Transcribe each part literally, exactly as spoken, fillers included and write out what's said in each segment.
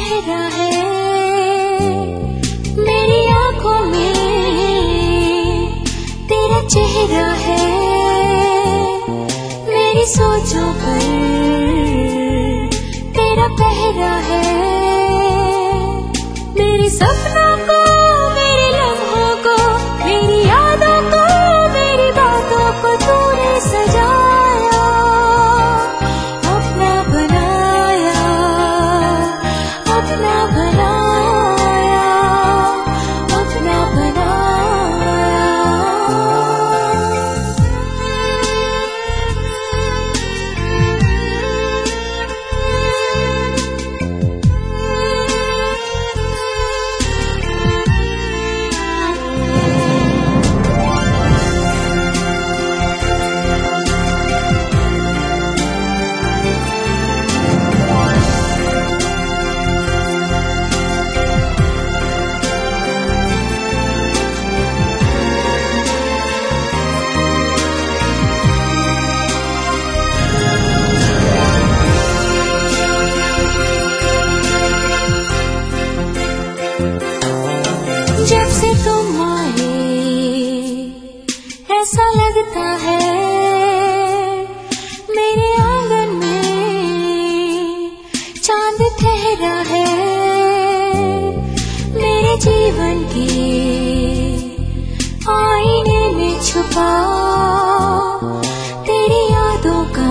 चेहरा है मेरी आंखों में, तेरा चेहरा है मेरी सोचों पर, तेरा पहरा है मेरे सपनों को, मेरे लम्हों को, मेरी यादों को, मेरी बातों को तूने सजाया, अपना बनाया, अपना बनाया, अपना बनाया। जब से तुम आए ऐसा लगता है मेरे आंगन में चांद ठहरा है, मेरे जीवन के आईने में छुपा तेरी यादों का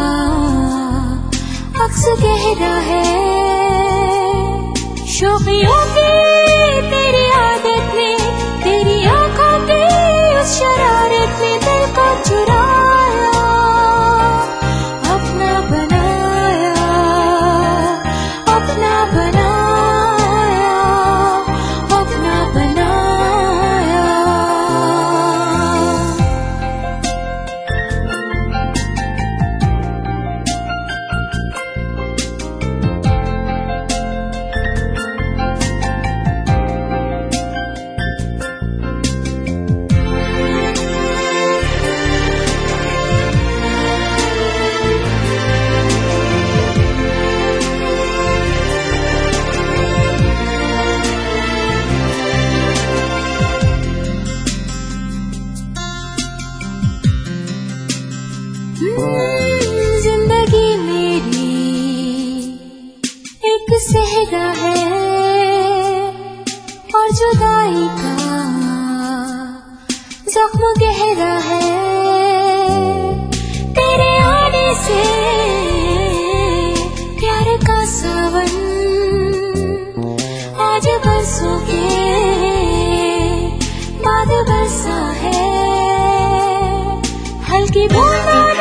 अक्स गहरा है, शोखियों की तेरी आदत ने, तेरी आंखों की उस शरारत ने दिल को चुराया, अपना बनाया, अपना बनाया, अपना बनाया। जिंदगी मेरी एक सहरा है और जुदाई का जख्म गहरा है, तेरे आने से प्यार का सावन आज बरसों के बाद बरसा है, हल्की बूंदा